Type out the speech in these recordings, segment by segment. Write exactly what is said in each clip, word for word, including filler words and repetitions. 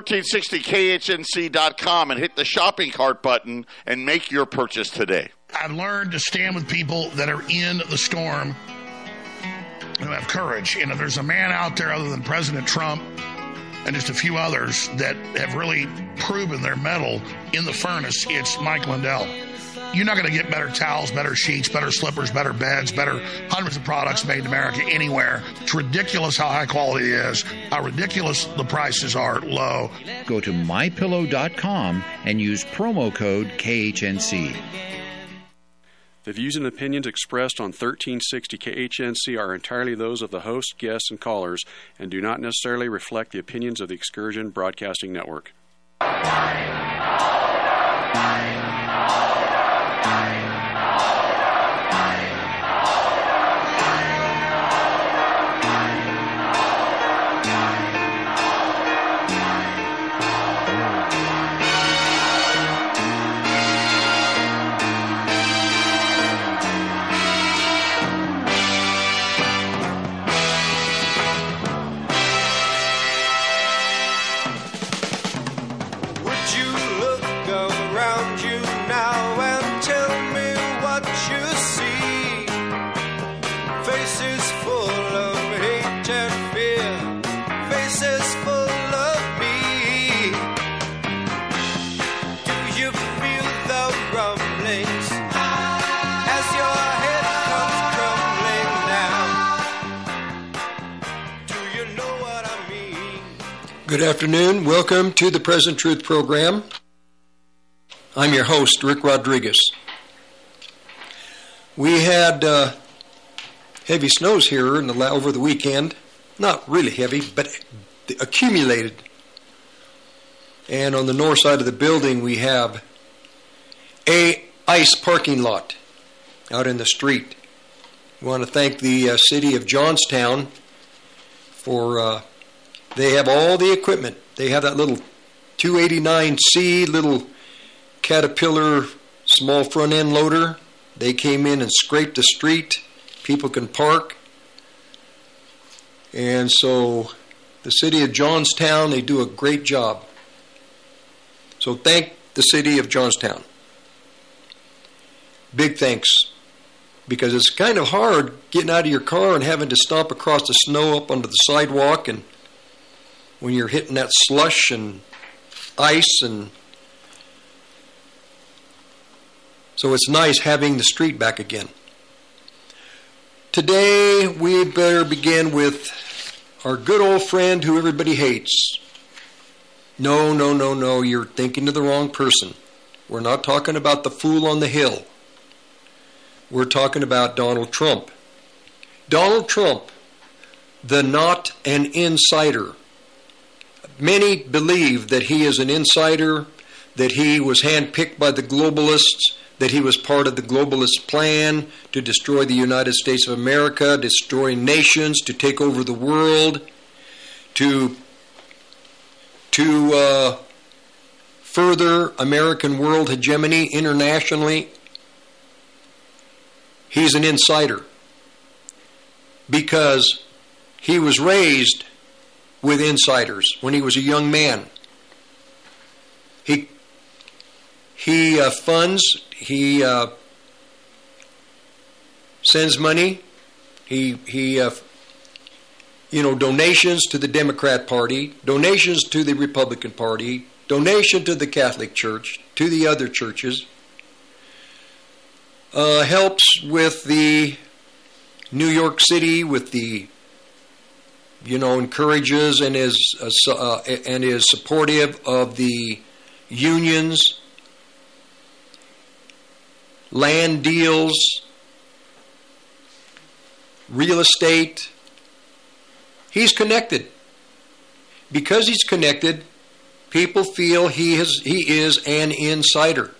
thirteen sixty K H N C dot com and hit the shopping cart button and make your purchase today. I've learned to stand with people that are in the storm who have courage. You know, there's a man out there other than President Trump and just a few others that have really proven their mettle in the furnace. It's Mike Lindell. You're not going to get better towels, better sheets, better slippers, better beds, better hundreds of products made in America anywhere. It's ridiculous how high quality it is, how ridiculous the prices are low. Go to my pillow dot com and use promo code K H N C. The views and opinions expressed on thirteen sixty K H N C are entirely those of the host, guests, and callers, and do not necessarily reflect the opinions of the Excursion Broadcasting Network. Good afternoon. Welcome to the Present Truth program. I'm your host, Rick Rodriguez. We had uh, heavy snows here in the, over the weekend. Not really heavy, but accumulated. And on the north side of the building, we have a ice parking lot out in the street. We want to thank the uh, city of Johnstown for... Uh, They have all the equipment. They have that little two eighty-nine C little Caterpillar small front end loader. They came in and scraped the street. People can park. And so the city of Johnstown, they do a great job. So thank the city of Johnstown. Big thanks. Because it's kind of hard getting out of your car and having to stomp across the snow up onto the sidewalk, and when you're hitting that slush and ice, and so it's nice having the street back again. Today we better begin with our good old friend who everybody hates. No, no, no, no, you're thinking of the wrong person. We're not talking about the fool on the hill. We're talking about Donald Trump. Donald Trump, the not an insider. Many believe that he is an insider, that he was handpicked by the globalists, that he was part of the globalist plan to destroy the United States of America, destroy nations, to take over the world, to, to uh, further American world hegemony internationally. He's an insider because he was raised with insiders when he was a young man. He he uh, funds, he uh, sends money, he he uh, you know donations to the Democrat Party, donations to the Republican Party, donation to the Catholic Church, to the other churches. Uh, helps with the New York City, with the you know, encourages and is uh, uh, and is supportive of the unions, land deals, real estate. He's connected. Because he's connected, people feel he is he is an insider.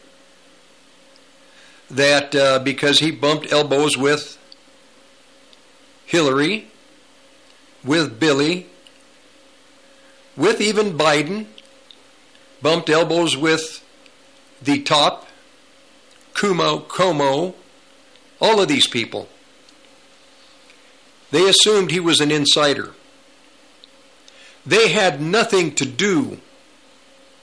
That uh, because he bumped elbows with Hillary, with Billy, with even Biden, bumped elbows with the top, Cuomo, Cuomo, all of these people. They assumed he was an insider. They had nothing to do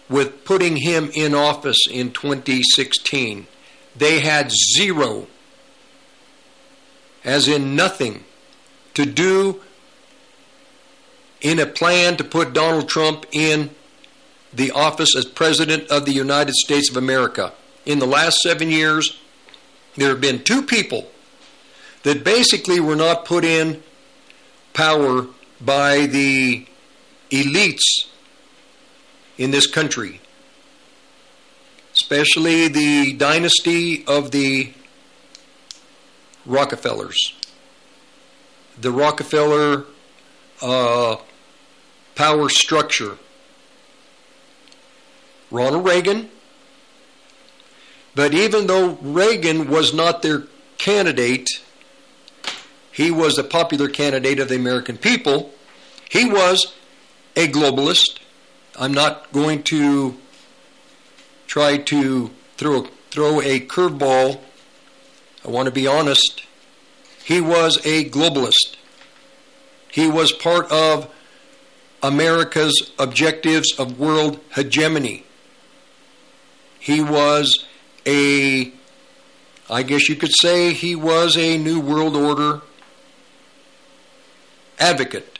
with putting him in office in twenty sixteen. They had zero, as in nothing, to do in a plan to put Donald Trump in the office as President of the United States of America. In the last seven years, there have been two people that basically were not put in power by the elites in this country, especially the dynasty of the Rockefellers. The Rockefeller uh, power structure. Ronald Reagan. But even though Reagan was not their candidate, he was a popular candidate of the American people. He was a globalist. I'm not going to try to throw, throw a curveball. I want to be honest. He was a globalist. He was part of America's objectives of world hegemony. He was a, I guess you could say he was a New World Order advocate.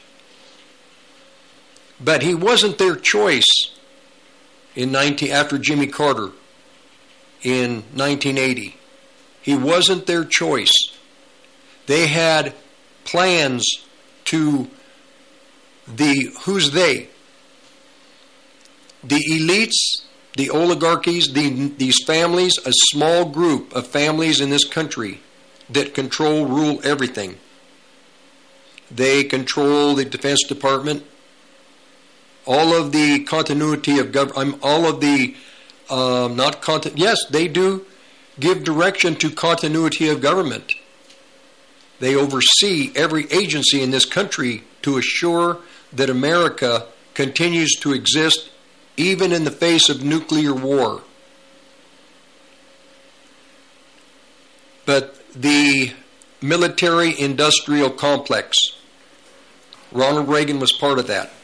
But he wasn't their choice in nineteen after Jimmy Carter in nineteen eighty. He wasn't their choice. They had plans to the, who's they? The elites, the oligarchies, the, these families, a small group of families in this country that control, rule everything. They control the Defense Department, all of the continuity of government, all of the, um, not content, yes, they do give direction to continuity of government. They oversee every agency in this country to assure that America continues to exist even in the face of nuclear war. But the military-industrial complex, Ronald Reagan was part of that.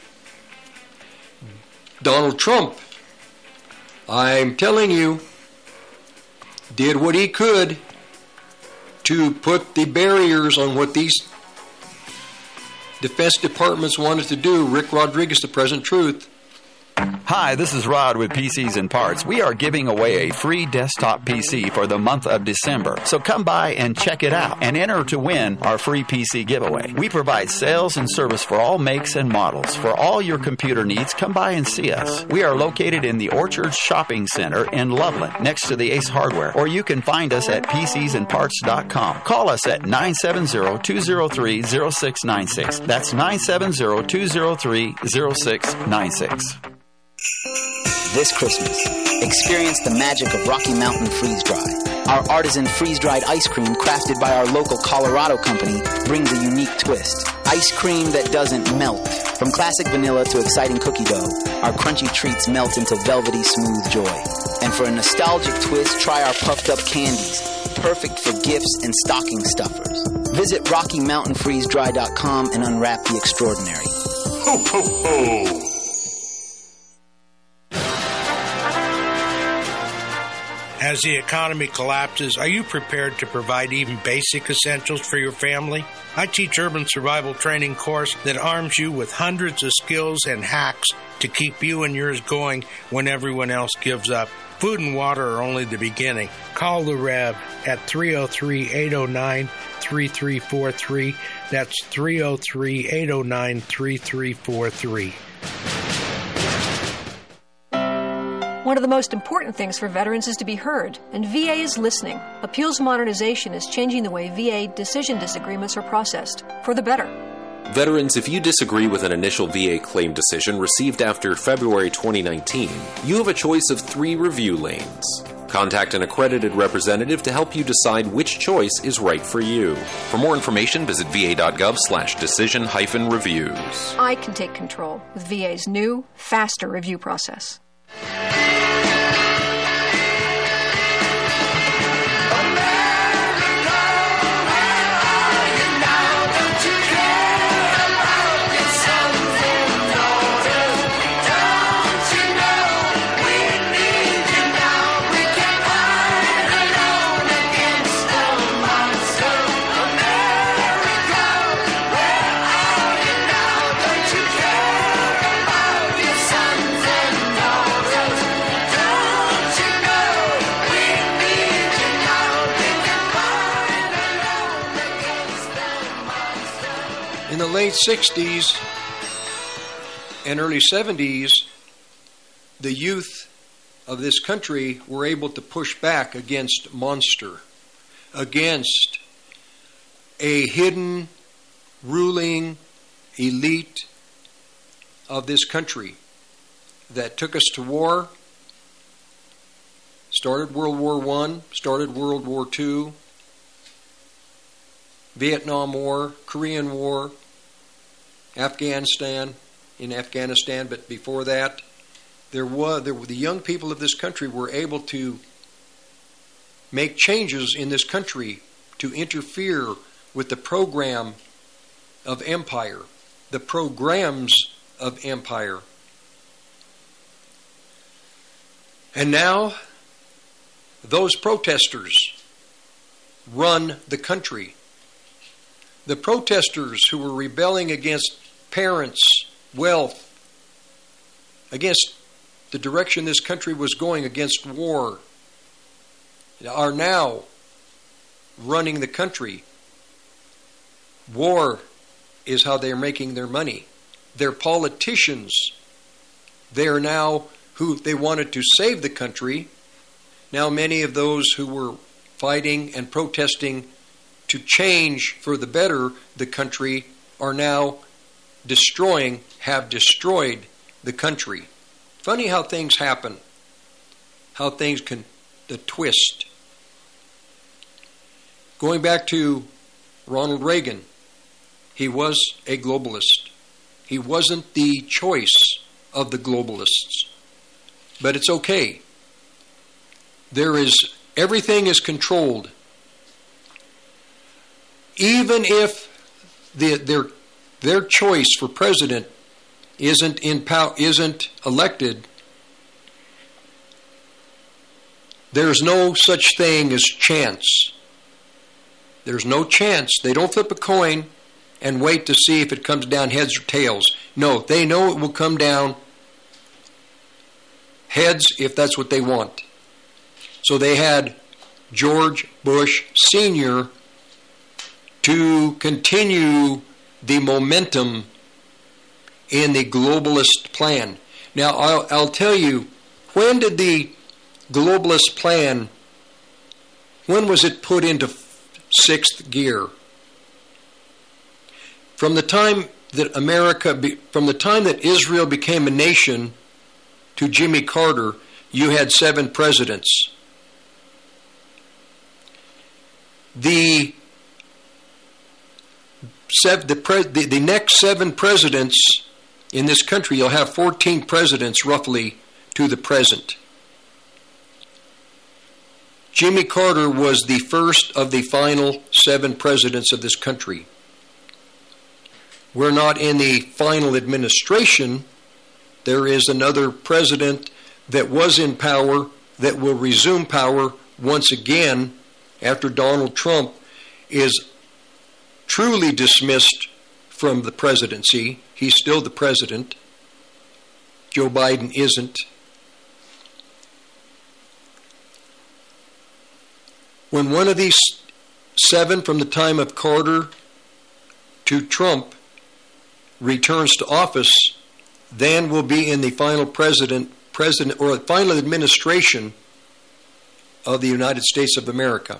Donald Trump, I'm telling you, did what he could to put the barriers on what these defense departments wanted to do. Rick Rodriguez, the Present Truth. Hi, this is Rod with P Cs and Parts. We are giving away a free desktop P C for the month of December. So come by and check it out and enter to win our free P C giveaway. We provide sales and service for all makes and models. For all your computer needs, come by and see us. We are located in the Orchard Shopping Center in Loveland, next to the Ace Hardware, or you can find us at P Cs and parts dot com. Call us at nine seven zero, two zero three, zero six nine six. That's nine seven zero, two zero three, zero six nine six. This Christmas, experience the magic of Rocky Mountain Freeze Dry. Our artisan freeze-dried ice cream crafted by our local Colorado company brings a unique twist. Ice cream that doesn't melt. From classic vanilla to exciting cookie dough, our crunchy treats melt into velvety smooth joy. And for a nostalgic twist, try our puffed up candies, perfect for gifts and stocking stuffers. Visit Rocky Mountain Freeze Dry dot com and unwrap the extraordinary. Ho, ho, ho! As the economy collapses, are you prepared to provide even basic essentials for your family? I teach urban survival training course that arms you with hundreds of skills and hacks to keep you and yours going when everyone else gives up. Food and water are only the beginning. Call the Rev at three oh three, eight oh nine, three three four three. That's three oh three, eight oh nine, three three four three. One of the most important things for veterans is to be heard, and V A is listening. Appeals modernization is changing the way V A decision disagreements are processed, for the better. Veterans, if you disagree with an initial V A claim decision received after February twenty nineteen, you have a choice of three review lanes. Contact an accredited representative to help you decide which choice is right for you. For more information, visit va.gov slash decision hyphen reviews. I can take control with V A's new, faster review process. late sixties and early seventies, the youth of this country were able to push back against Monster, against a hidden ruling elite of this country that took us to war, started World War One, started World War Two, Vietnam War, Korean War, Afghanistan, in Afghanistan, but before that, there was there were, the young people of this country were able to make changes in this country to interfere with the program of empire, the programs of empire. And now, those protesters run the country. The protesters who were rebelling against parents, wealth, against the direction this country was going, against war, are now running the country. War is how they're making their money. They're politicians. They're now who they wanted to save the country. Now many of those who were fighting and protesting to change for the better the country are now destroying, have destroyed the country. Funny how things happen, how things can, the twist. Going back to Ronald Reagan, he was a globalist. He wasn't the choice of the globalists. But it's okay. There is, everything is controlled. Even if the, their their choice for president isn't in power, isn't elected, there's no such thing as chance. There's no chance. They don't flip a coin and wait to see if it comes down heads or tails. No, they know it will come down heads if that's what they want. So they had George Bush Senior to continue the momentum in the globalist plan. Now, I'll, I'll tell you, when did the globalist plan, when was it put into sixth gear? From the time that America, be, from the time that Israel became a nation to Jimmy Carter, you had seven presidents. The Seven, the, pre, the, the next seven presidents in this country, you'll have fourteen presidents roughly to the present. Jimmy Carter was the first of the final seven presidents of this country. We're not in the final administration. There is another president that was in power that will resume power once again after Donald Trump is truly dismissed from the presidency. He's still the president. Joe Biden isn't. When one of these seven from the time of Carter to Trump returns to office, then we'll be in the final president, president or final administration of the United States of America.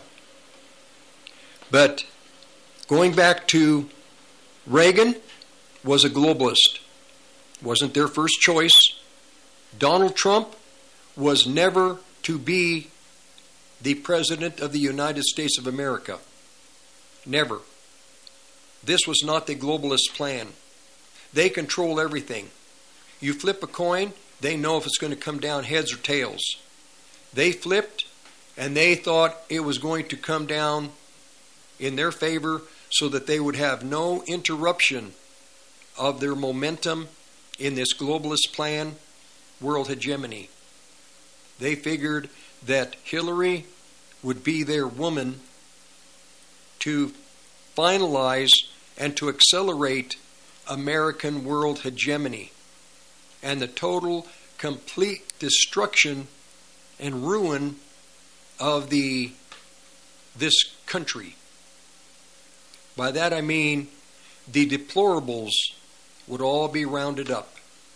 But going back to Reagan, was a globalist. Wasn't their first choice. Donald Trump was never to be the President of the United States of America. Never. This was not the globalist plan. They control everything. You flip a coin, they know if it's going to come down heads or tails. They flipped, and they thought it was going to come down in their favor so that they would have no interruption of their momentum in this globalist plan, world hegemony. They figured that Hillary would be their woman to finalize and to accelerate American world hegemony and the total, complete destruction and ruin of the this country. By that I mean the deplorables would all be rounded up.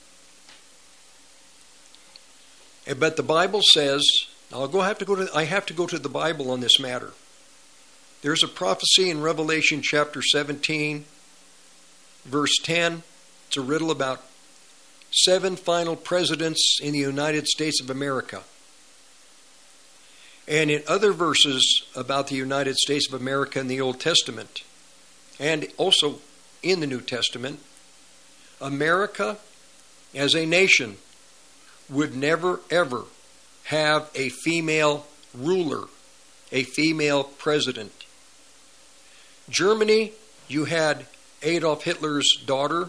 But the Bible says, I'll go have to go to I have to go to the Bible on this matter. There's a prophecy in Revelation chapter seventeen, verse ten. It's a riddle about seven final presidents in the United States of America. And in other verses about the United States of America in the Old Testament, and also in the New Testament, America as a nation would never ever have a female ruler, a female president. Germany, you had Adolf Hitler's daughter,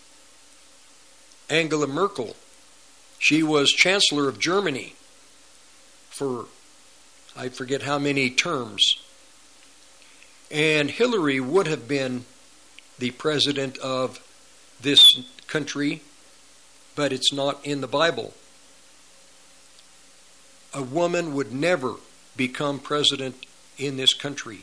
Angela Merkel. She was Chancellor of Germany for I forget how many terms. And Hillary would have been the president of this country, but it's not in the Bible. A woman would never become president in this country.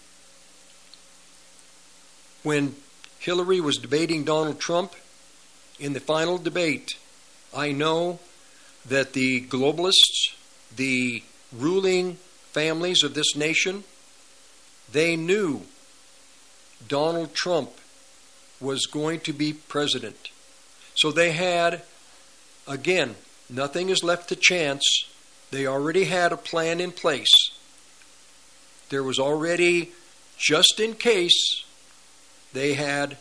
When Hillary was debating Donald Trump in the final debate, I know that the globalists, the ruling families of this nation, they knew Donald Trump was going to be president. So they had, again, nothing is left to chance. They already had a plan in place. There was already, just in case, they had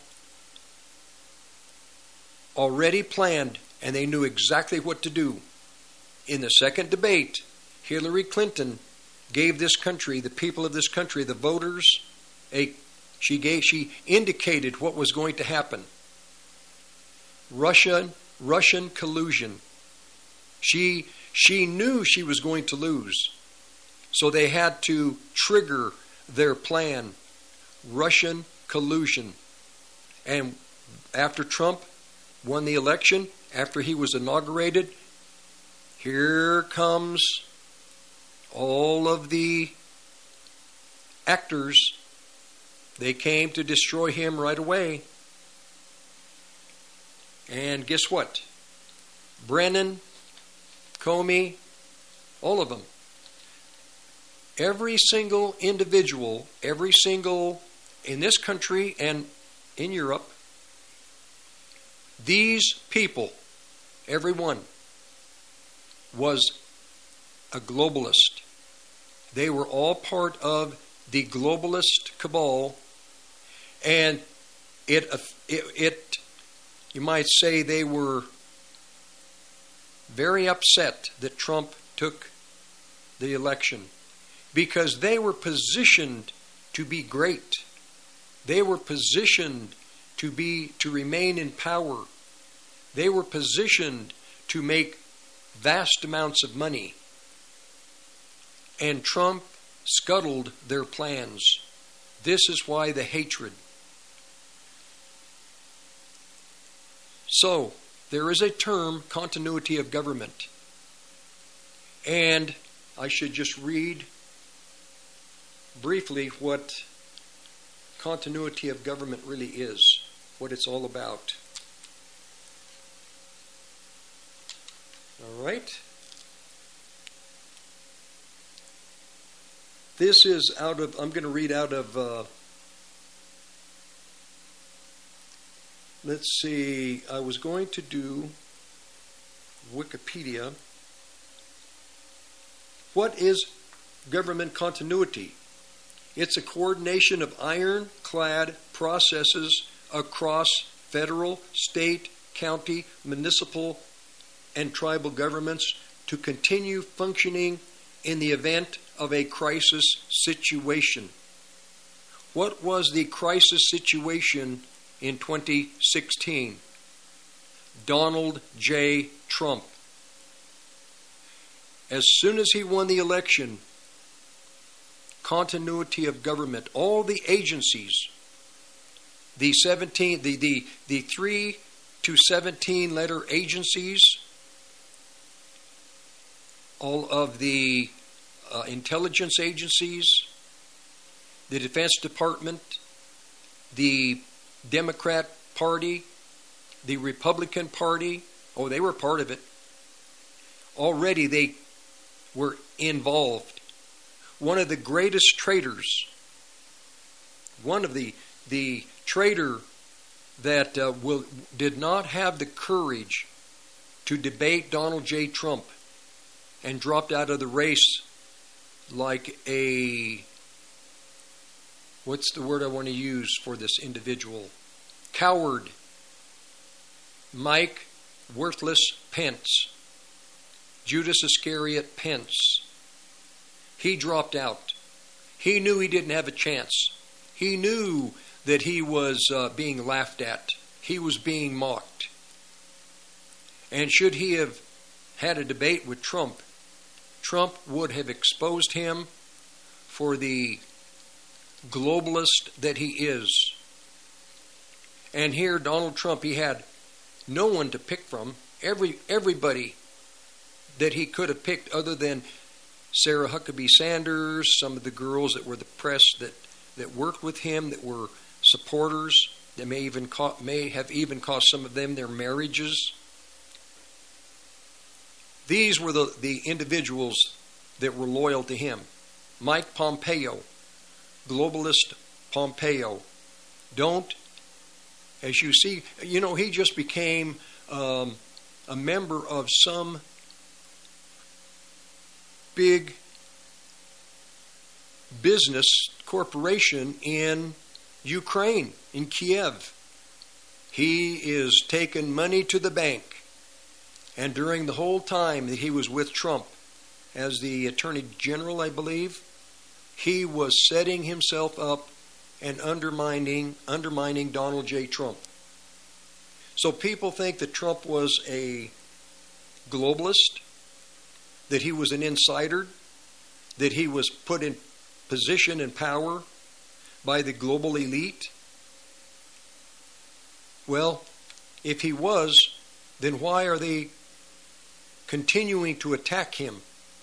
already planned and they knew exactly what to do. In the second debate, Hillary Clinton gave this country, the people of this country, the voters, a she gave she indicated what was going to happen. Russian Russian collusion. She she knew she was going to lose. So they had to trigger their plan. Russian collusion. And after Trump won the election, after he was inaugurated, here comes all of the actors. They came to destroy him right away. And guess what? Brennan, Comey, all of them. Every single individual, every single, in this country and in Europe, these people, every one, was a globalist. They were all part of the globalist cabal, and it, it, it, you might say they were very upset that Trump took the election, because they were positioned to be great. They were positioned to be to remain in power. They were positioned to make vast amounts of money. And Trump scuttled their plans. This is why the hatred. So, there is a term, continuity of government. And I should just read briefly what continuity of government really is, what it's all about. All right. This is out of, I'm going to read out of, uh, let's see, I was going to do Wikipedia. What is government continuity? It's a coordination of ironclad processes across federal, state, county, municipal, and tribal governments to continue functioning in the event of a crisis situation. What was the crisis situation in twenty sixteen? Donald J. Trump. As soon as he won the election, continuity of government, all the agencies, the seventeen, the the, the three to seventeen letter agencies, all of the uh, intelligence agencies, the Defense Department, the Democrat Party, the Republican Party, oh, they were part of it. Already they were involved. One of the greatest traitors, one of the the traitor that uh, will did not have the courage to debate Donald J. Trump and dropped out of the race like a, what's the word I want to use for this individual? Coward. Mike Worthless Pence. Judas Iscariot Pence. He dropped out. He knew he didn't have a chance. He knew that he was uh, being laughed at. He was being mocked. And should he have had a debate with Trump, Trump would have exposed him for the globalist that he is. And here, Donald Trump, he had no one to pick from. Every everybody that he could have picked other than Sarah Huckabee Sanders, some of the girls that were the press that, that worked with him, that were supporters, that may even co- may have even cost some of them their marriages. These were the, the individuals that were loyal to him. Mike Pompeo, globalist Pompeo. Don't, as you see, you know, he just became um, a member of some big business corporation in Ukraine, in Kiev. He is taking money to the bank. And during the whole time that he was with Trump as the Attorney General, I believe, he was setting himself up and undermining undermining Donald J. Trump. So people think that Trump was a globalist, that he was an insider, that he was put in position and power by the global elite. Well, if he was, then why are they continuing to attack him?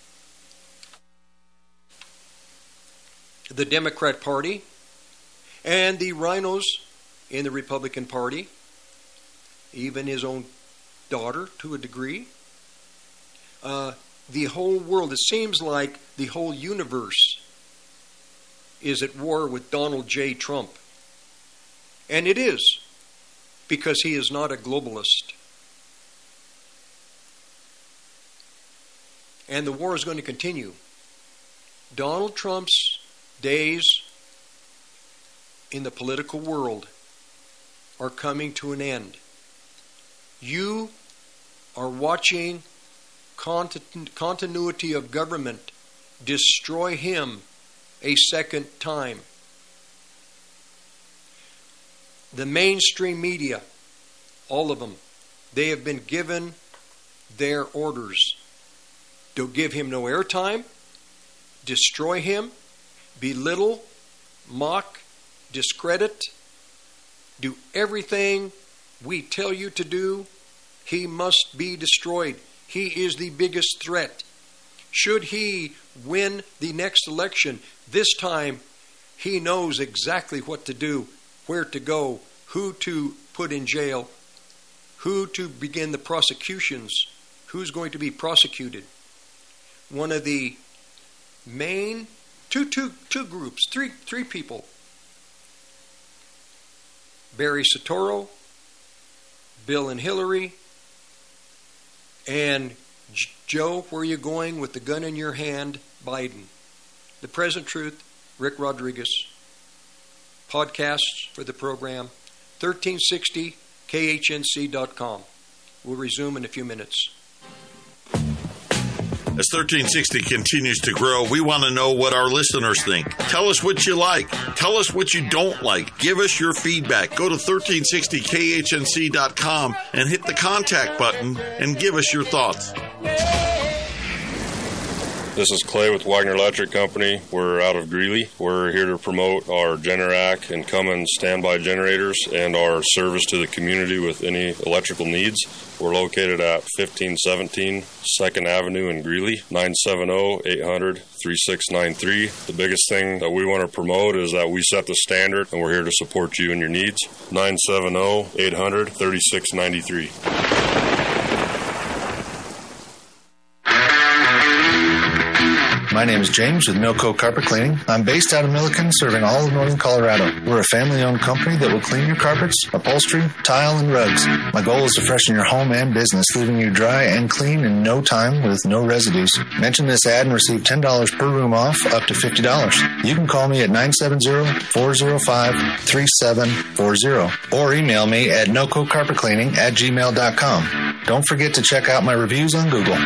The Democrat Party and the rhinos in the Republican Party, even his own daughter to a degree, uh, the whole world, it seems like the whole universe is at war with Donald J. Trump. And it is, because he is not a globalist. And the war is going to continue. Donald Trump's days in the political world are coming to an end. You are watching continu- continuity of government destroy him a second time. The mainstream media, all of them, they have been given their orders. Don't give him no airtime, destroy him, belittle, mock, discredit, do everything we tell you to do. He must be destroyed. He is the biggest threat. Should he win the next election, this time he knows exactly what to do, where to go, who to put in jail, who to begin the prosecutions, who's going to be prosecuted. One of the main two two two groups, three three people. Barry Soetoro, Bill and Hillary, and Joe, where are you going with the gun in your hand, Biden. The Present Truth, Rick Rodriguez. Podcasts for the program, thirteen sixty K H N C dot com. We'll resume in a few minutes. As thirteen sixty continues to grow, we want to know what our listeners think. Tell us what you like. Tell us what you don't like. Give us your feedback. Go to thirteen sixty K H N C dot com and hit the contact button and give us your thoughts. This is Clay with Wagner Electric Company. We're out of Greeley. We're here to promote our Generac and Cummins standby generators and our service to the community with any electrical needs. We're located at fifteen seventeen second Avenue in Greeley, nine seven zero, eight hundred, three six nine three. The biggest thing that we want to promote is that we set the standard, and we're here to support you and your needs. nine seven zero, eight hundred, three six nine three. My name is James with Milco Carpet Cleaning. I'm based out of Milliken, serving all of northern Colorado. We're a family-owned company that will clean your carpets, upholstery, tile, and rugs. My goal is to freshen your home and business, leaving you dry and clean in no time with no residues. Mention this ad and receive ten dollars per room off, up to fifty dollars. You can call me at nine seven zero, four zero five, three seven four zero or email me at noco carpet cleaning at gmail dot com. Don't forget to check out my reviews on Google.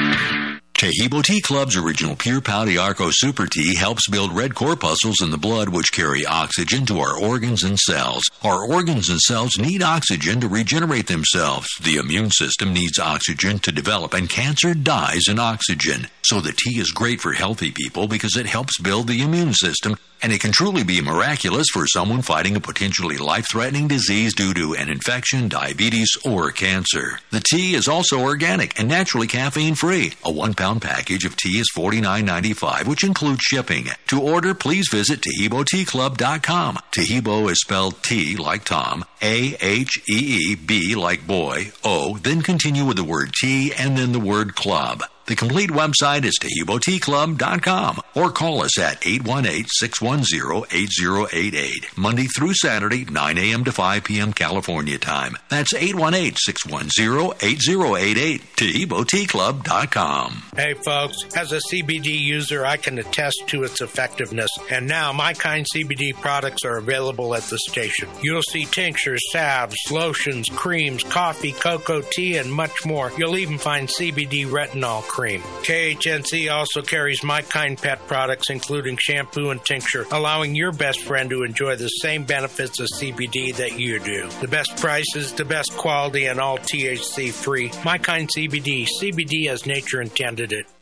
Tahibo Tea Club's original Pure Pau d'Arco Super Tea helps build red corpuscles in the blood which carry oxygen to our organs and cells. Our organs and cells need oxygen to regenerate themselves. The immune system needs oxygen to develop, and cancer dies in oxygen. So the tea is great for healthy people because it helps build the immune system, and it can truly be miraculous for someone fighting a potentially life-threatening disease due to an infection, diabetes, or cancer. The tea is also organic and naturally caffeine-free. A one-pound package of tea is forty-nine ninety-five, which includes shipping. To order, please visit Tahibo Tea Club dot com. Tahibo is spelled T like Tom, A H E E B like boy, O, then continue with the word tea and then the word club. The complete website is Tahibo Tea Club dot com or call us at eight one eight, six one zero, eight zero eight eight, Monday through Saturday, nine a.m. to five p.m. California time. That's eight one eight, six one zero, eight zero eight eight, Tahibo Tea Club dot com. Hey folks, as a C B D user, I can attest to its effectiveness, and now My Kind C B D products are available at the station. You'll see tinctures, salves, lotions, creams, coffee, cocoa, tea, and much more. You'll even find C B D retinol cream. K H N C also carries My Kind pet products, including shampoo and tincture, allowing your best friend to enjoy the same benefits of C B D that you do. The best prices, the best quality, and all T H C free. My Kind C B D. C B D as nature intended it.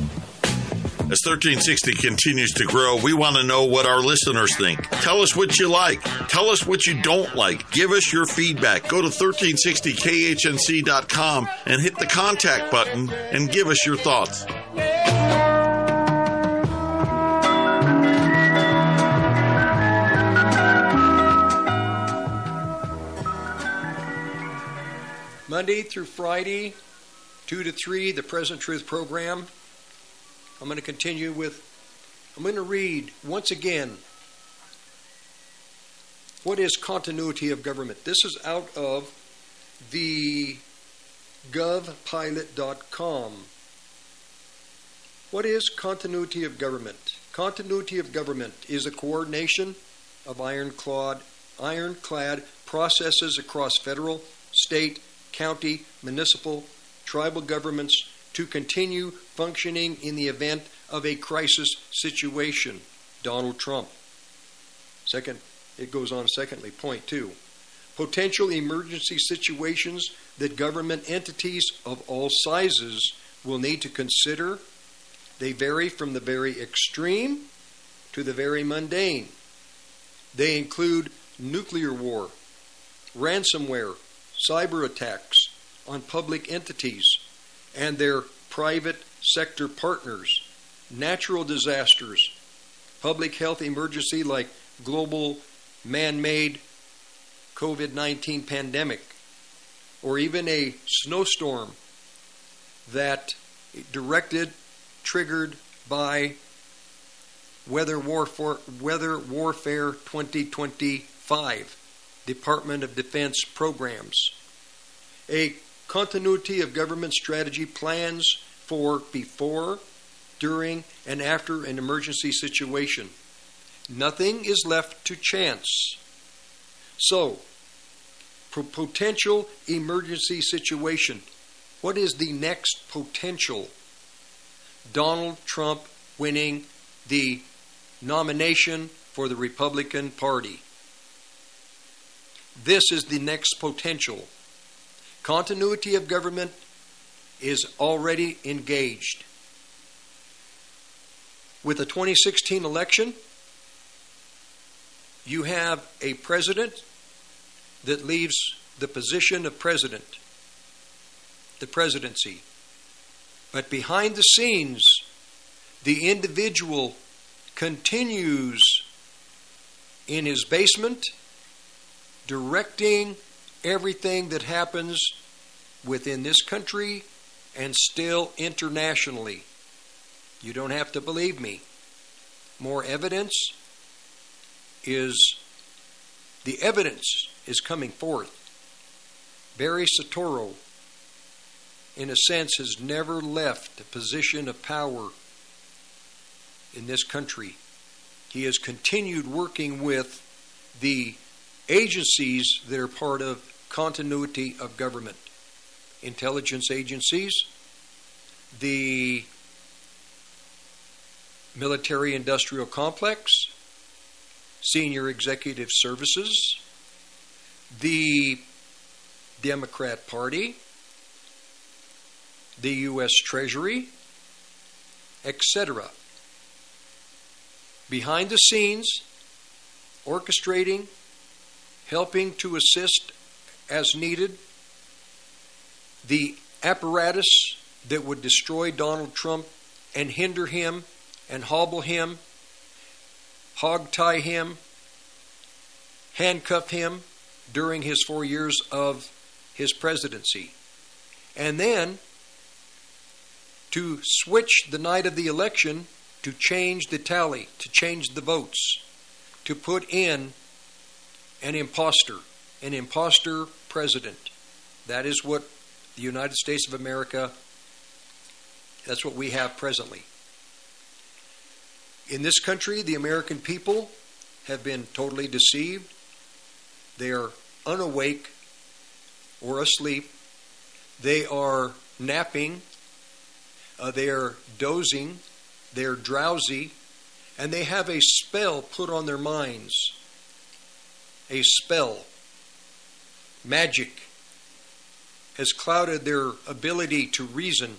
As thirteen sixty continues to grow, we want to know what our listeners think. Tell us what you like. Tell us what you don't like. Give us your feedback. Go to thirteen sixty K H N C dot com and hit the contact button and give us your thoughts. Monday through Friday, two to three, the Present Truth program. I'm going to continue with, I'm going to read once again, what is continuity of government? This is out of the gov pilot dot com. What is continuity of government? Continuity of government is a coordination of ironclad, ironclad processes across federal, state, county, municipal, tribal governments to continue functioning in the event of a crisis situation. Donald Trump. Second, it goes on secondly, point two. Potential emergency situations that government entities of all sizes will need to consider. They vary from the very extreme to the very mundane. They include nuclear war, ransomware, cyber attacks on public entities and their private sector partners, natural disasters, public health emergency like global man-made COVID nineteen pandemic, or even a snowstorm that directed, triggered by Weather Warfare, Weather Warfare twenty twenty-five, Department of Defense programs. A continuity of government strategy plans for before, during, and after an emergency situation. Nothing is left to chance. So, for potential emergency situation, what is the next potential? Donald Trump winning the nomination for the Republican Party. This is the next potential. Continuity of government is already engaged. with the twenty sixteen election, you have a president that leaves the position of president, the presidency. But behind the scenes, the individual continues in his basement, directing everything that happens within this country and still internationally. You don't have to believe me. More evidence is, the evidence is coming forth. Barry Soetoro, in a sense, has never left a position of power in this country. He has continued working with the agencies that are part of continuity of government. Intelligence agencies, the military-industrial complex, senior executive services, the Democrat Party, the U S Treasury, et cetera. Behind the scenes, orchestrating, helping to assist as needed, the apparatus that would destroy Donald Trump and hinder him and hobble him, hog-tie him, handcuff him during his four years of his presidency. And then to switch the night of the election to change the tally, to change the votes, to put in an imposter, an imposter president. That is what the United States of America, that's what we have presently. In this country, the American people have been totally deceived. They are unawake or asleep. They are napping. Uh, they are dozing. They are drowsy. And they have a spell put on their minds. A spell. Magic has clouded their ability to reason.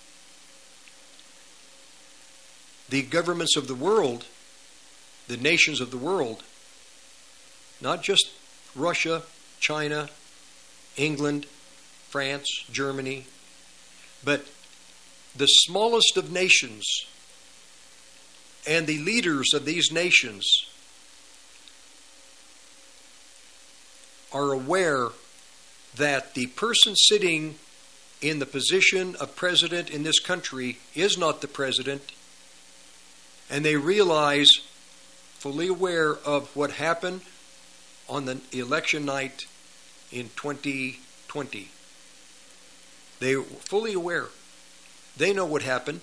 The governments of the world, the nations of the world, not just Russia, China, England, France, Germany, but the smallest of nations and the leaders of these nations are aware that the person sitting in the position of president in this country is not the president, and they realize, fully aware of what happened on the election night in twenty twenty. They were fully aware. They know what happened.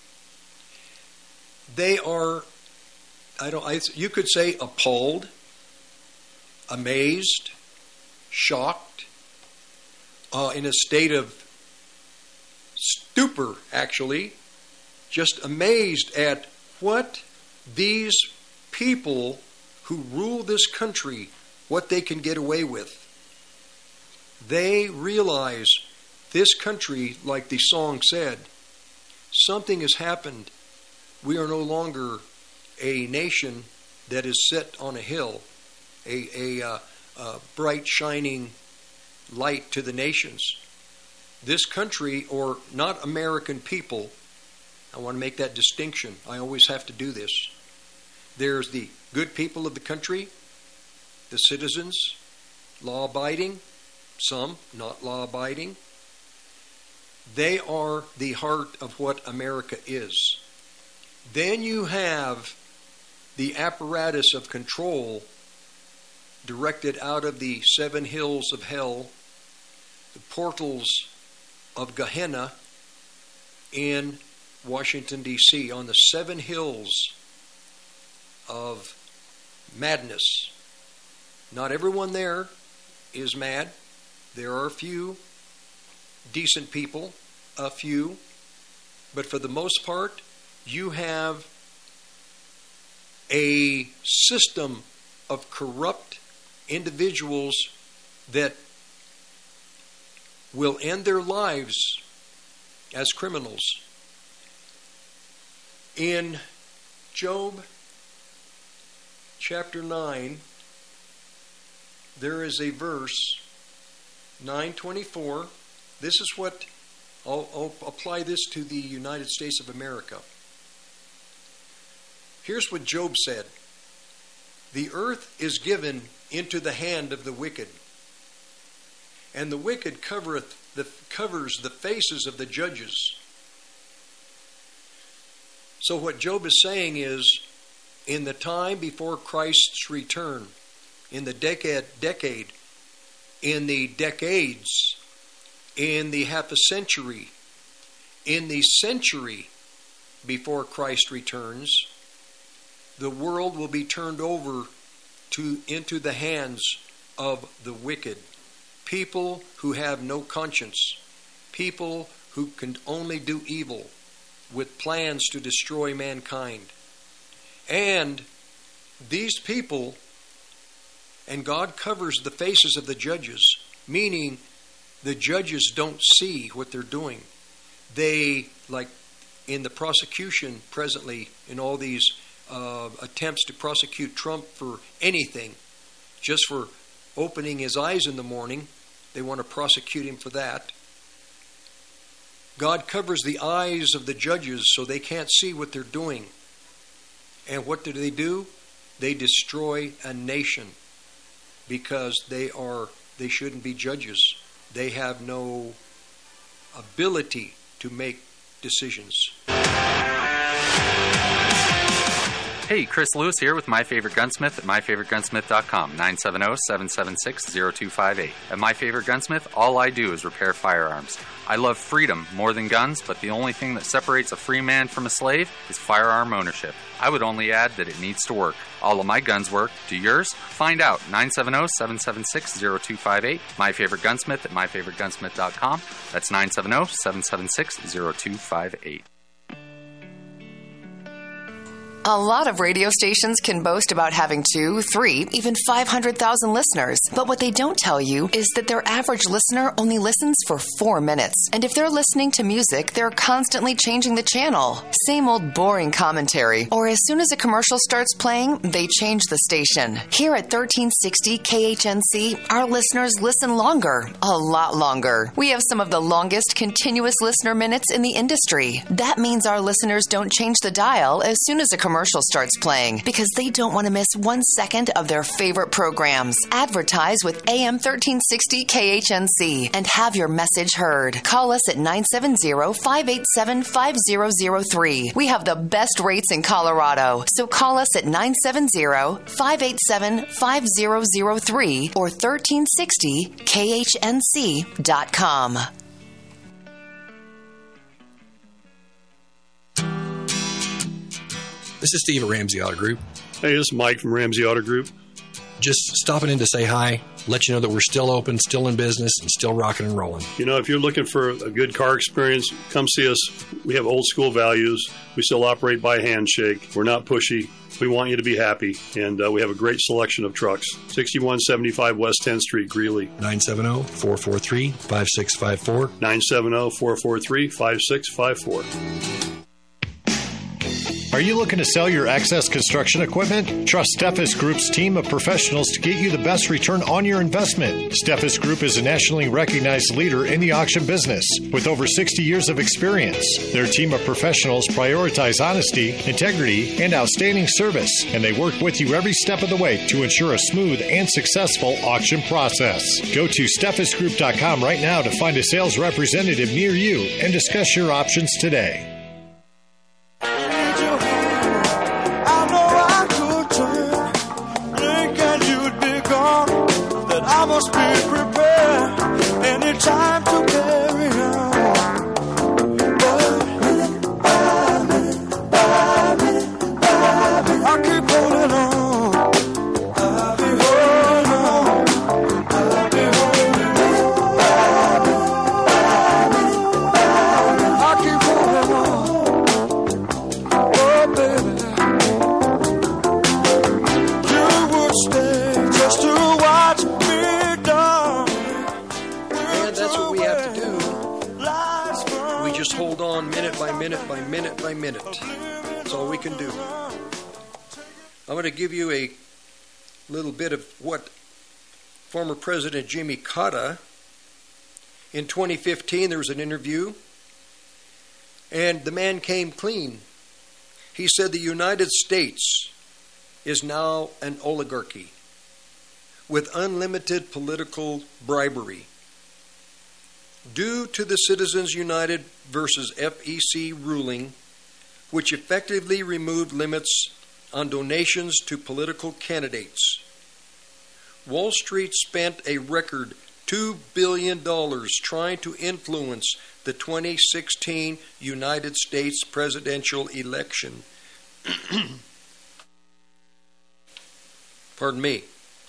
They are, I don't, I, you could say appalled, amazed, shocked, uh, in a state of stupor, actually, just amazed at what these people who rule this country, what they can get away with. They realize this country, like the song said, something has happened. We are no longer a nation that is set on a hill, a, a, uh, a bright, shining light to the nations. This country, or not American people, I want to make that distinction. I always have to do this. There's the good people of the country, the citizens, law-abiding, some not law-abiding. They are the heart of what America is. Then you have the apparatus of control directed out of the seven hills of hell, the portals of Gehenna in Washington, D C, on the seven hills of madness. Not everyone there is mad. There are a few decent people, a few, but for the most part, you have a system of corrupt individuals that will end their lives as criminals. In Job chapter nine, there is a verse, nine twenty-four. This is what, I'll, I'll apply this to the United States of America. Here's what Job said. The earth is given into the hand of the wicked, and the wicked covereth the, covers the faces of the judges. So what Job is saying is, in the time before Christ's return, in the decade, decade, in the decades, in the half a century, in the century before Christ returns, the world will be turned over to into the hands of the wicked. People who have no conscience. People who can only do evil with plans to destroy mankind. And these people, and God covers the faces of the judges, meaning the judges don't see what they're doing. They, like in the prosecution presently, in all these uh, attempts to prosecute Trump for anything, just for opening his eyes in the morning, they want to prosecute him for that. God covers the eyes of the judges so they can't see what they're doing. And what do they do? They destroy a nation because they are they shouldn't be judges. They have no ability to make decisions. Hey, Chris Lewis here with My Favorite Gunsmith at my favorite gunsmith dot com, nine seven zero, seven seven six, zero two five eight. At My Favorite Gunsmith, all I do is repair firearms. I love freedom more than guns, but the only thing that separates a free man from a slave is firearm ownership. I would only add that it needs to work. All of my guns work. Do yours? Find out. nine seven zero, seven seven six, zero two five eight. My Favorite Gunsmith at my favorite gunsmith dot com. That's nine seven zero, seven seven six, zero two five eight. A lot of radio stations can boast about having two, three, even five hundred thousand listeners. But what they don't tell you is that their average listener only listens for four minutes. And if they're listening to music, they're constantly changing the channel. Same old boring commentary. Or as soon as a commercial starts playing, they change the station. Here at thirteen sixty K H N C, our listeners listen longer. A lot longer. We have some of the longest continuous listener minutes in the industry. That means our listeners don't change the dial as soon as a commercial commercial starts playing because they don't want to miss one second of their favorite programs. Advertise with A M thirteen sixty K H N C and have your message heard. Call us at nine seven zero, five eight seven, five zero zero three. We have the best rates in Colorado, so call us at nine seven zero, five eight seven, five zero zero three or thirteen sixty K H N C dot com. This is Steve at Ramsey Auto Group. Hey, this is Mike from Ramsey Auto Group. Just stopping in to say hi, let you know that we're still open, still in business, and still rocking and rolling. You know, if you're looking for a good car experience, come see us. We have old school values. We still operate by handshake. We're not pushy. We want you to be happy, and uh, we have a great selection of trucks. sixty-one seventy-five West tenth Street, Greeley. nine seven zero, four four three, five six five four. nine seven zero, four four three, five six five four. Are you looking to sell your excess construction equipment? Trust Steffes Group's team of professionals to get you the best return on your investment. Steffes Group is a nationally recognized leader in the auction business with over sixty years of experience. Their team of professionals prioritize honesty, integrity, and outstanding service, and they work with you every step of the way to ensure a smooth and successful auction process. Go to steffes group dot com right now to find a sales representative near you and discuss your options today. I must be prepared anytime to carry on. But minute by minute by minute by minute, I keep holding on. I'll be holding on. I'll be holding on. By minute by minute, I keep holding on. Oh, baby, you would stay just to watch me. Hold on minute by minute by minute by minute. That's all we can do. I'm going to give you a little bit of what former President Jimmy Carter, in twenty fifteen, there was an interview, and the man came clean. He said the United States is now an oligarchy with unlimited political bribery. Due to the Citizens United versus F E C ruling, which effectively removed limits on donations to political candidates, Wall Street spent a record two billion dollars trying to influence the twenty sixteen United States presidential election. Pardon me.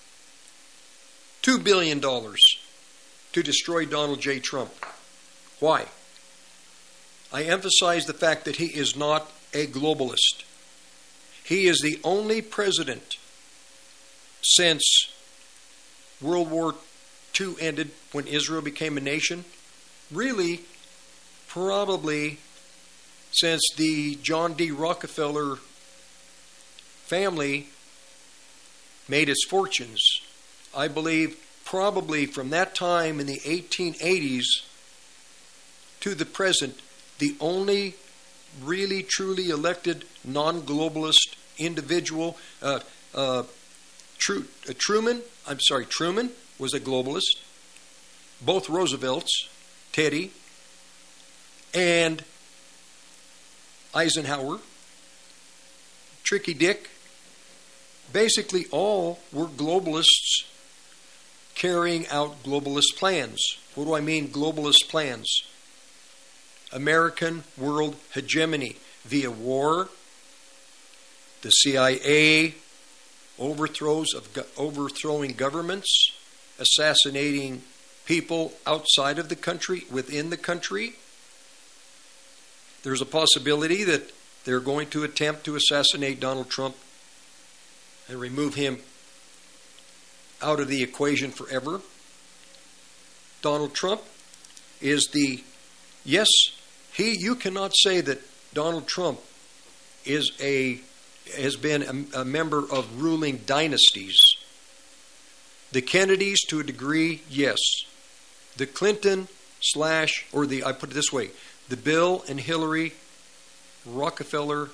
two billion dollars to destroy Donald J. Trump. Why? I emphasize the fact that he is not a globalist. He is the only president since World War Two ended, when Israel became a nation, really probably since the John D. Rockefeller family made its fortunes. I believe probably from that time in the eighteen eighties to the present, the only really truly elected non-globalist individual, uh, uh, Tru- uh, Truman, I'm sorry, Truman was a globalist. Both Roosevelts, Teddy, and Eisenhower, Tricky Dick, basically all were globalists carrying out globalist plans. What do I mean, globalist plans? American world hegemony via war, the C I A, overthrows of go- overthrowing governments, assassinating people outside of the country, within the country. There's a possibility that they're going to attempt to assassinate Donald Trump and remove him out of the equation forever. Donald Trump is the, yes, he, you cannot say that Donald Trump is a, has been a, a member of ruling dynasties. The Kennedys, to a degree, yes. The Clinton slash, or the, I put it this way, the Bill and Hillary Rockefeller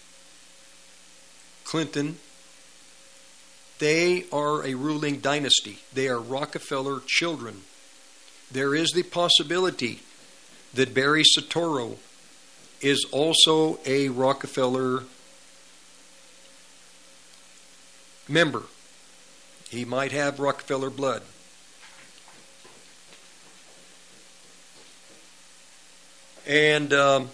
Clinton, they are a ruling dynasty. They are Rockefeller children. There is the possibility that Barry Soetoro is also a Rockefeller member. He might have Rockefeller blood. And um,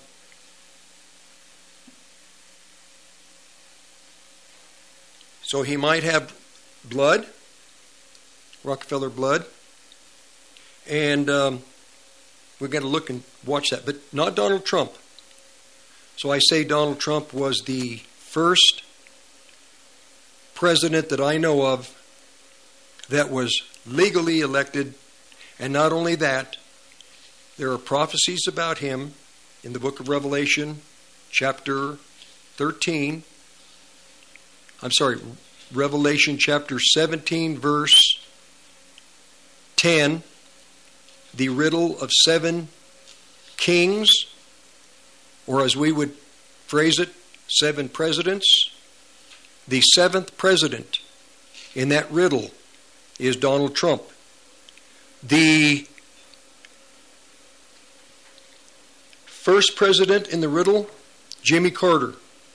so he might have blood, Rockefeller blood. And um, we're going to look and watch that. But not Donald Trump. So I say Donald Trump was the first president that I know of that was legally elected. And not only that, there are prophecies about him in the book of Revelation, chapter thirteen. I'm sorry, Revelation chapter seventeen, verse ten. The riddle of seven kings, or as we would phrase it, seven presidents. The seventh president in that riddle is Donald Trump. The first president in the riddle, Jimmy Carter.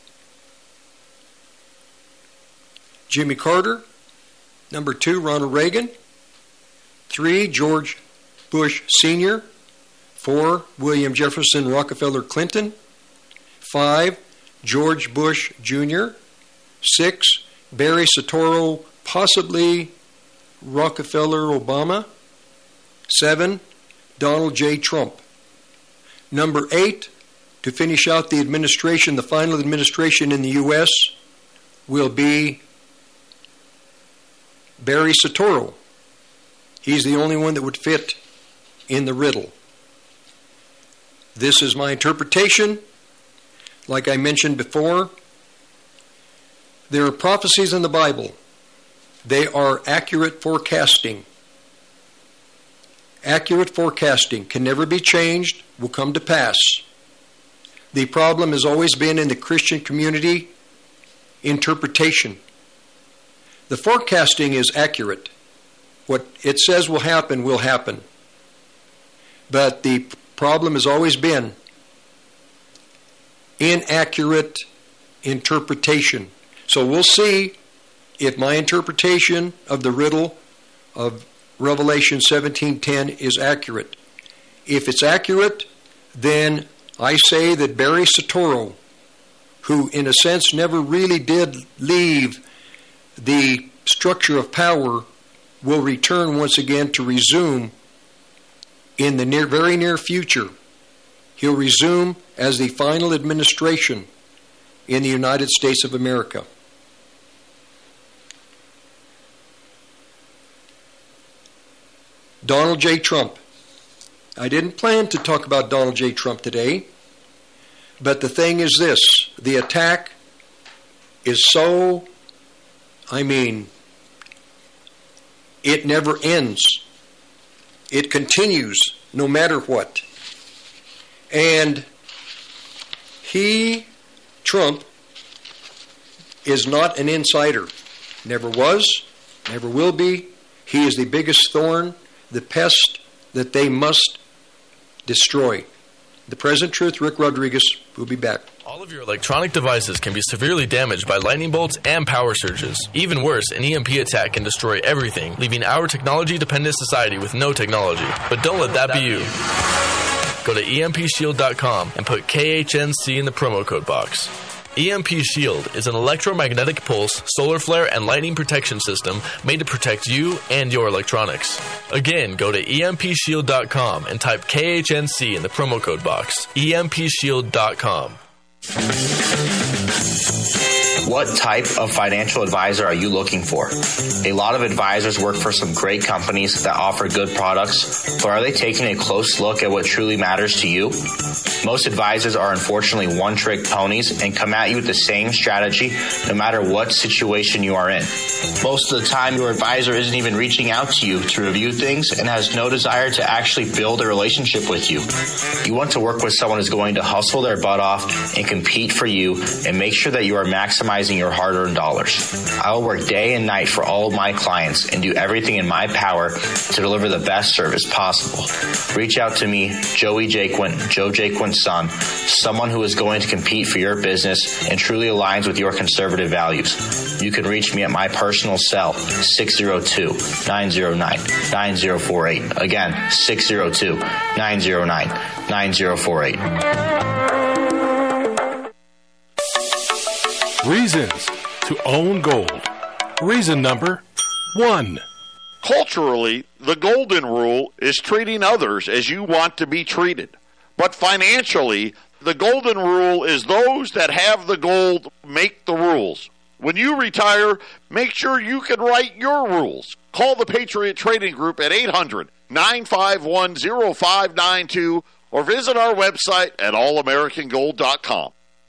Jimmy Carter. Number two, Ronald Reagan. Three, George Bush Senior. Four, William Jefferson Rockefeller Clinton. Five, George Bush Junior Six, Barry Soetoro, possibly Rockefeller Obama. Seven, Donald J. Trump. Number eight, to finish out the administration, the final administration in the U S will be Barry Soetoro. He's the only one that would fit in the riddle. This is my interpretation. Like I mentioned before, There are prophecies in the Bible. They are accurate forecasting. Accurate forecasting can never be changed, will come to pass. The problem has always been in the Christian community, interpretation. The forecasting is accurate. What it says will happen, will happen. But the problem has always been inaccurate interpretation. So we'll see if my interpretation of the riddle of Revelation seventeen ten is accurate. If it's accurate, then I say that Barry Soetoro, who in a sense never really did leave the structure of power, will return once again to resume in the near, very near future. He'll resume as the final administration in the United States of America. Donald J. Trump. I didn't plan to talk about Donald J. Trump today, but the thing is this. The attack is so, I mean, it never ends. It continues no matter what. And he, Trump, is not an insider. Never was, never will be. He is the biggest thorn, the pest that they must destroy. The Present Truth, Rick Rodriguez, will be back. All of your electronic devices can be severely damaged by lightning bolts and power surges. Even worse, an E M P attack can destroy everything, leaving our technology-dependent society with no technology. But don't let that be you. Go to E M P shield dot com and put K H N C in the promo code box. E M P Shield is an electromagnetic pulse, solar flare, and lightning protection system made to protect you and your electronics. Again, go to E M P shield dot com and type K H N C in the promo code box. E M P shield dot com. What type of financial advisor are you looking for? A lot of advisors work for some great companies that offer good products, but are they taking a close look at what truly matters to you? Most advisors are unfortunately one-trick ponies and come at you with the same strategy no matter what situation you are in. Most of the time, your advisor isn't even reaching out to you to review things and has no desire to actually build a relationship with you. You want to work with someone who's going to hustle their butt off and compete for you and make sure that you are maximizing your hard-earned dollars. I will work day and night for all of my clients and do everything in my power to deliver the best service possible. Reach out to me, Joey Jaquin, Joe Jaquin's son, someone who is going to compete for your business and truly aligns with your conservative values. You can reach me at my personal cell, six oh two, nine oh nine, nine oh four eight. Again, six oh two, nine oh nine, nine oh four eight. Reasons to own gold. Reason number one. Culturally, the golden rule is treating others as you want to be treated. But financially, the golden rule is those that have the gold make the rules. When you retire, make sure you can write your rules. Call the Patriot Trading Group at eight hundred, nine five one, oh five nine two or visit our website at all american gold dot com.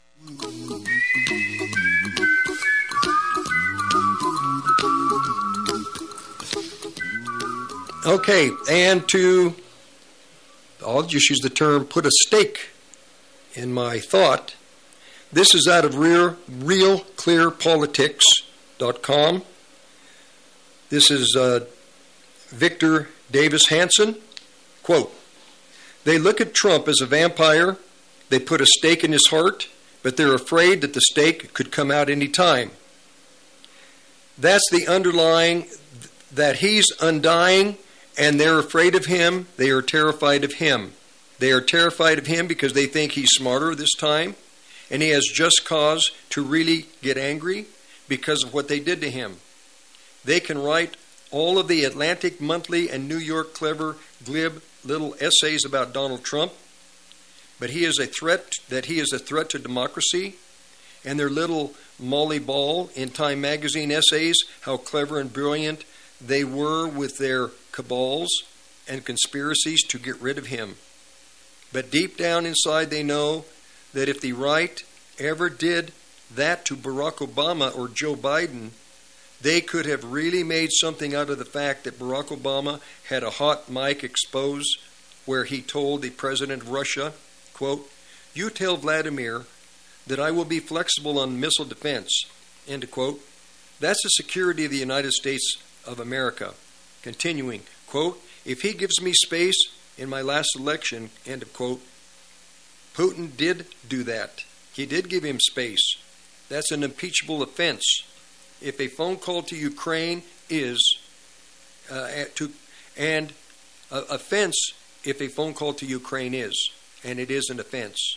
Okay, and to, I'll just use the term, put a stake in my thought. This is out of real, real clear politics dot com. This is uh, Victor Davis Hanson. Quote, they look at Trump as a vampire. They put a stake in his heart, but they're afraid that the stake could come out any time. That's the underlying, that he's undying, and they're afraid of him. They are terrified of him. They are terrified of him because they think he's smarter this time, and he has just cause to really get angry because of what they did to him. They can write all of the Atlantic Monthly and New York clever, glib little essays about Donald Trump, but he is a threat, that he is a threat to democracy, and their little Molly Ball in Time magazine essays, how clever and brilliant they were with their cabals and conspiracies to get rid of him. But deep down inside they know that if the right ever did that to Barack Obama or Joe Biden, they could have really made something out of the fact that Barack Obama had a hot mic exposed where he told the president of Russia, quote, "You tell Vladimir that I will be flexible on missile defense," end quote. That's the security of the United States of America. Continuing, quote, "If he gives me space in my last election," end of quote. Putin did do that. He did give him space. That's an impeachable offense. If a phone call to Ukraine is, uh, to, and uh, offense if a phone call to Ukraine is, and it is an offense.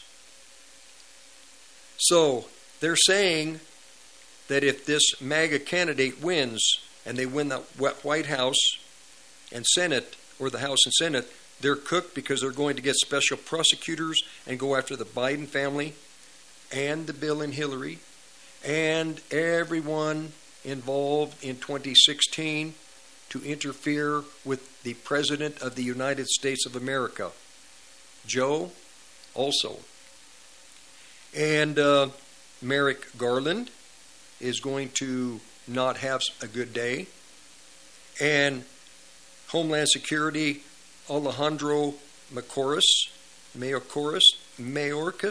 So they're saying that if this MAGA candidate wins, and they win the White House and Senate, or the House and Senate, they're cooked because they're going to get special prosecutors and go after the Biden family and the Bill and Hillary and everyone involved in twenty sixteen to interfere with the President of the United States of America. Joe also. And uh, Merrick Garland is going to not have a good day. And Homeland Security Alejandro Mayorkas, Mayorkas, Mayorkas.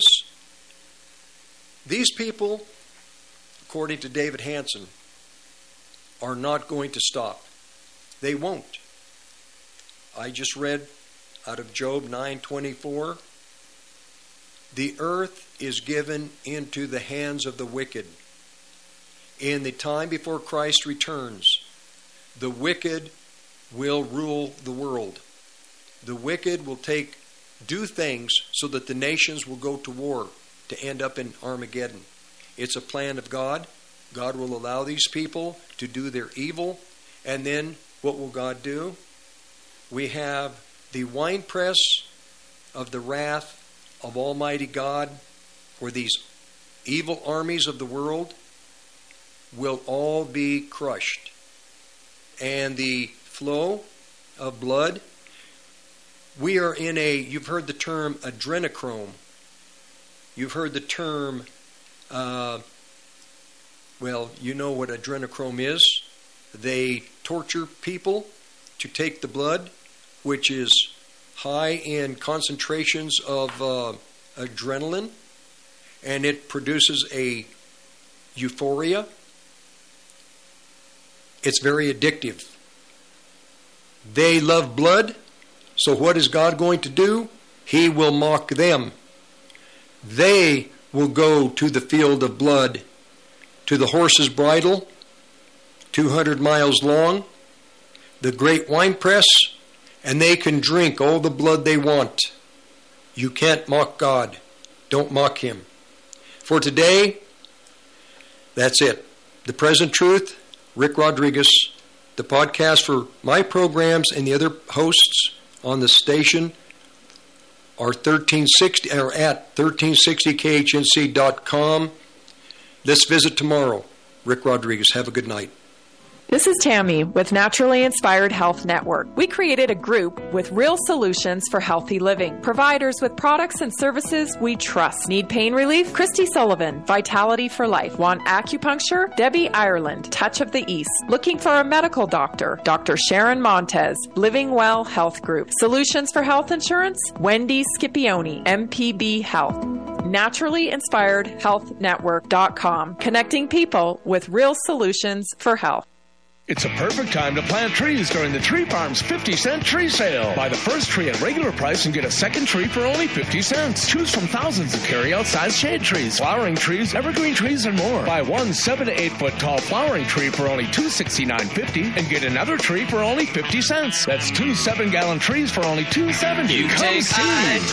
These people, according to David Hansen, are not going to stop. They won't. I just read out of Job nine twenty-four, the earth is given into the hands of the wicked. In the time before Christ returns, the wicked will rule the world. The wicked will take, do things so that the nations will go to war to end up in Armageddon. It's a plan of God. God will allow these people to do their evil. And then what will God do? We have the winepress of the wrath of Almighty God, where these evil armies of the world will all be crushed. And the flow of blood, we are in a, you've heard the term adrenochrome. You've heard the term, uh, well, you know what adrenochrome is. They torture people to take the blood, which is high in concentrations of uh, adrenaline, and it produces a euphoria. It's very addictive. They love blood, so what is God going to do? He will mock them. They will go to the field of blood, to the horse's bridle, two hundred miles long, the great winepress, and they can drink all the blood they want. You can't mock God. Don't mock Him. For today, that's it. The Present Truth, Rick Rodriguez. The podcast for my programs and the other hosts on the station are thirteen sixty or at thirteen sixty K H N C dot com. Let's visit tomorrow. Rick Rodriguez. Have a good night. This is Tammy with Naturally Inspired Health Network. We created a group with real solutions for healthy living. Providers with products and services we trust. Need pain relief? Christy Sullivan, Vitality for Life. Want acupuncture? Debbie Ireland, Touch of the East. Looking for a medical doctor? Doctor Sharon Montez, Living Well Health Group. Solutions for health insurance? Wendy Scipione, M P B Health. Naturally Inspired Health Network dot com. Connecting people with real solutions for health. It's a perfect time to plant trees during the Tree Farm's fifty cent tree sale. Buy the first tree at regular price and get a second tree for only fifty cents. Choose from thousands of carry-out size shade trees, flowering trees, evergreen trees, and more. Buy one seven to eight foot tall flowering tree for only two sixty-nine fifty and get another tree for only fifty cents. That's two seven gallon trees for only two seventy. You Come take see.